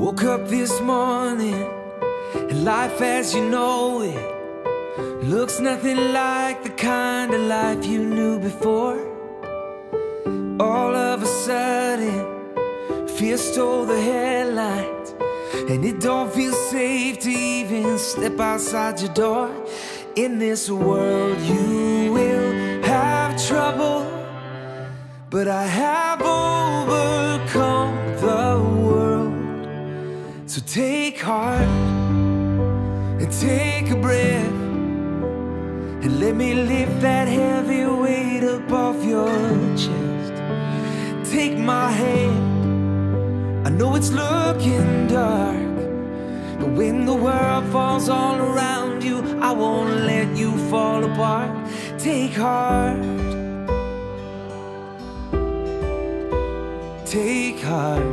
Woke up this morning, and life as you know it looks nothing like the kind of life you knew before. All of a sudden, fear stole the headlights, and it don't feel safe to even step outside your door. In this world you will have trouble, but I have overcome the world. So take heart and take a breath, and let me lift that heavy weight up off your chest. Take my hand, I know it's looking dark, but when the world falls all around you, I won't let you fall apart. Take heart, take heart.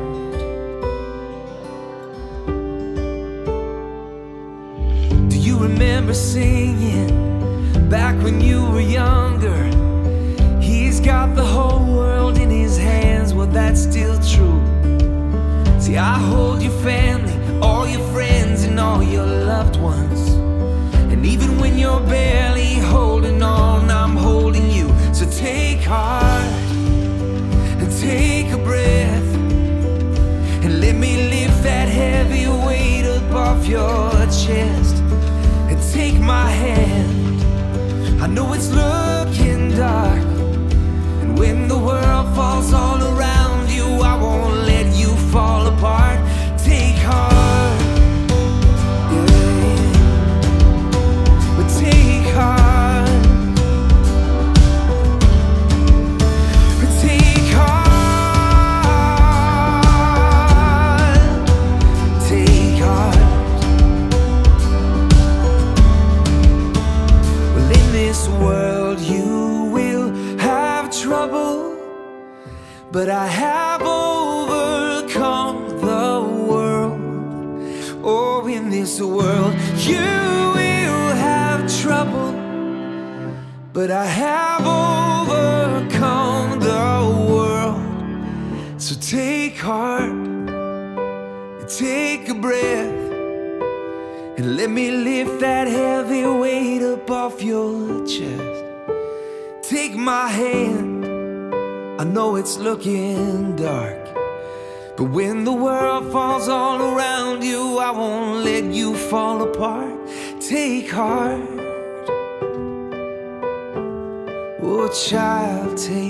Do you remember singing back when you were younger? He's got the whole world in his hands. Well, that's still true. See, I hold your family, all your friends, and all your loved ones. And even when you're barely holding on, I'm holding you. So take heart and take a breath, and let me lift that heavy weight up off your chest. And take my hand, I know it's looking dark, and when the world falls all around you, I won't let you fall apart. Take heart, yeah. But take heart, but take heart, take heart. Well, in this world you will have trouble, but I have overcome the world. Oh, in this world you will have trouble, but I have overcome the world. So take heart, take a breath, and let me lift that heavy weight up off your chest. Take my hand, I know it's looking dark, but when the world falls all around you, I won't let you fall apart. Take heart, oh child, take